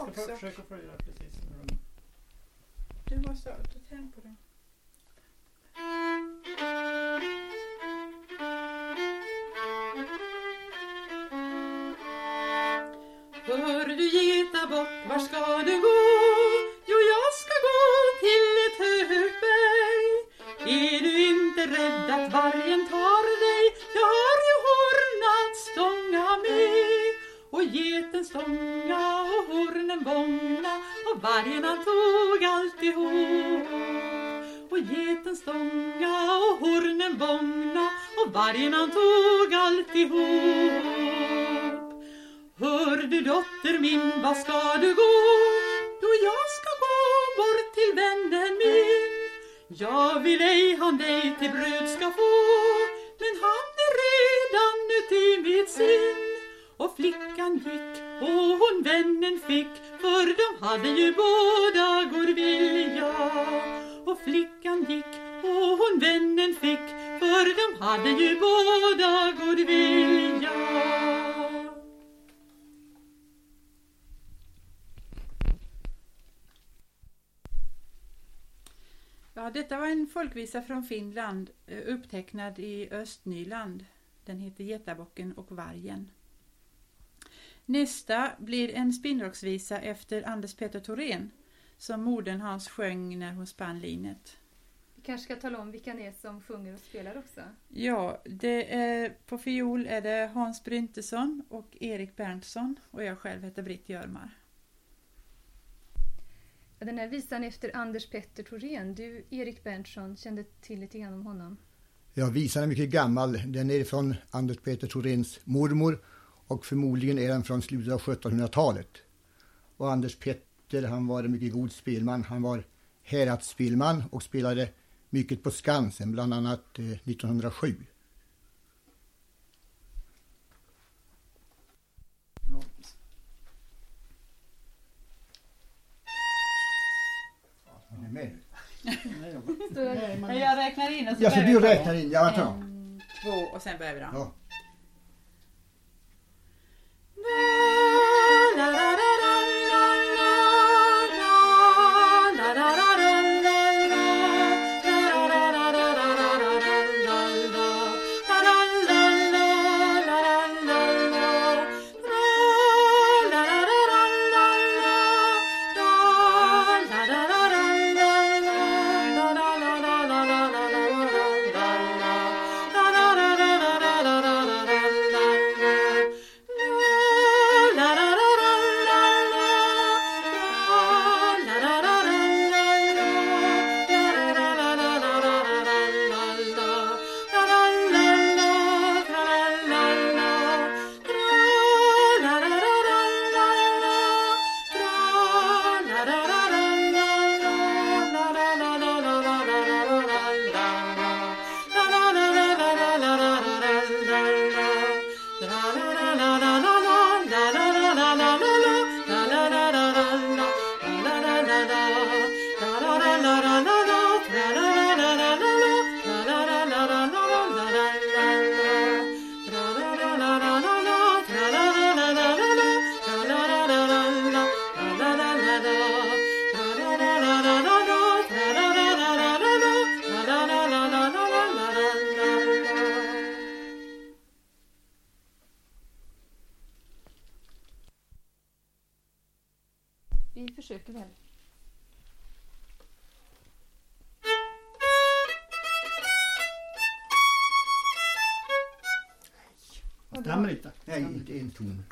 Jag ska försöka följa precis. Du måste ta tempo då. Hör du getabock, var ska du gå? Jo, jag ska gå till ett högt berg. Är du inte rädd att vargen tar dig? Jag har ju horn att stånga med. Och geten stånga och hornen bånga, och vargen han tog alltihop. Och geten stånga och hornen bånga, och vargen han tog alltihop. Hör du dotter min, vad ska du gå? Jo, jag ska gå bort till vännen min. Jag vill ej han dig till bröd ska få, men han är redan uti mitt sinn. Och flickan gick och hon vännen fick, för de hade ju båda god vilja. Och flickan gick och hon vännen fick, för de hade ju båda god vilja. Ja, detta var en folkvisa från Finland, upptecknad i Östnyland. Den heter Getabocken och vargen. Nästa blir en spinnrocksvisa efter Anders Petter Thorén, som modern hans sjöng när hon spann linet. Vi kanske ska tala om vilka ni är som sjunger och spelar också. Ja, det är, på fiol är det Hans Bryntesson och Erik Berntsson, och jag själv heter Britt Görmar. Den här visan efter Anders Petter Thorén, du Erik Berntsson kände till lite grann om honom. Ja, visan är mycket gammal. Den är från Anders Petter Thoréns mormor, och förmodligen är den från slutet av 1700-talet. Och Anders Petter, han var en mycket god spelman. Han var häradsspelman och spelade mycket på Skansen, bland annat 1907. Med. Jag räknar in och så så du räknar in, ja, jag tar. 1, 2 och sen börjar vi då. Ja. Vi försöker väl. Stämmer inte. Nej, inte en ton.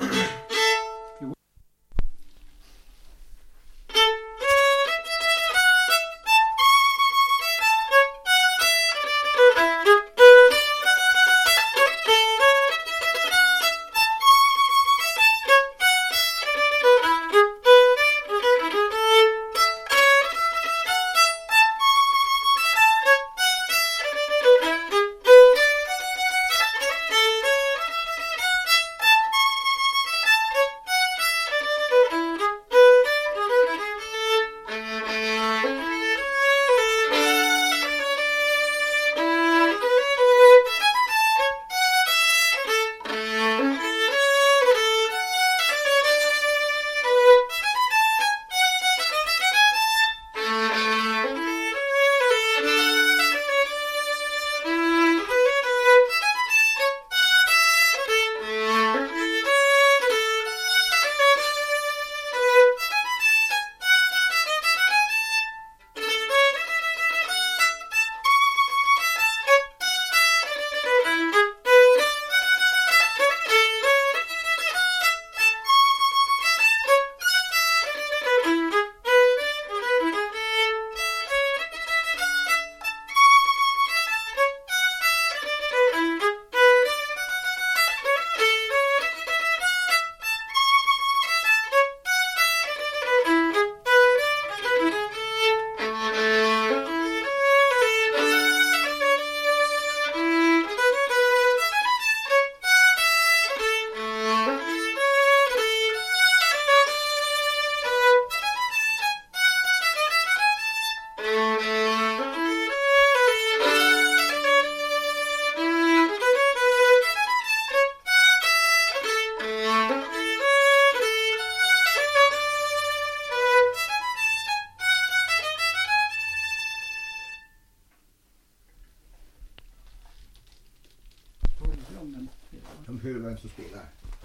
som hör vem som spelar.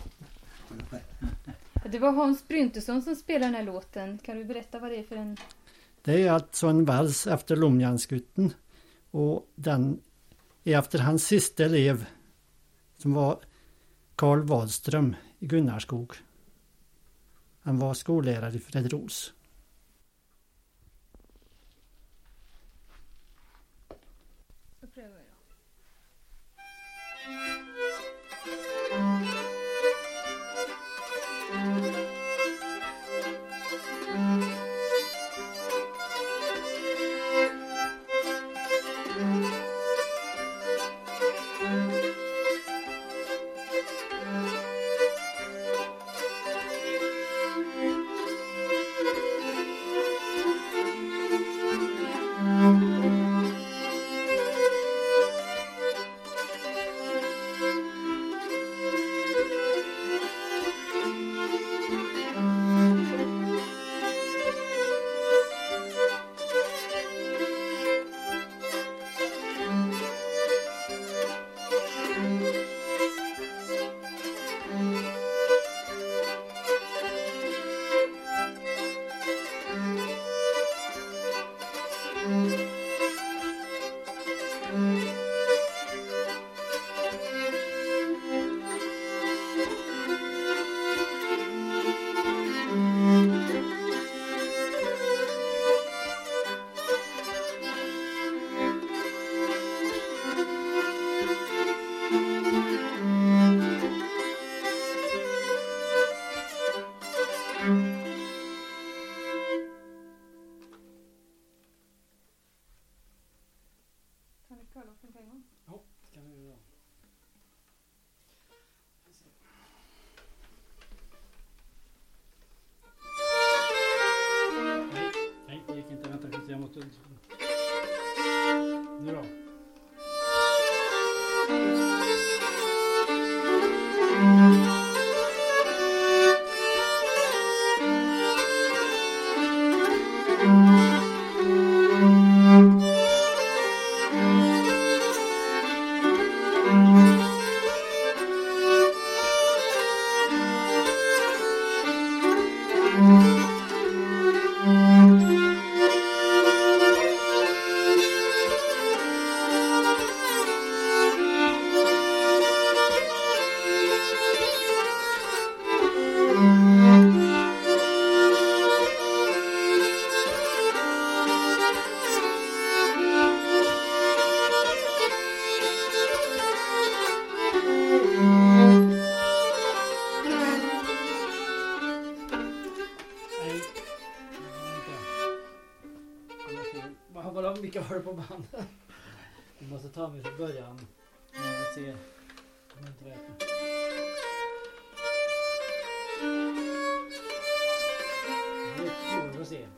Det var Hans Bryntesson som spelade den här låten. Kan du berätta vad det är för en? Det är alltså en vals efter Lomjanskytten. Och den är efter hans sista elev som var Karl Wahlström i Gunnarskog. Han var skollärare i Fredros. Då prövar jag. Nej, det gick inte. Vänta, jag måste... Nu då. Vilka var det på bandet? Vi måste ta mig från början. Jag se om jag inte räknar. Vi får se.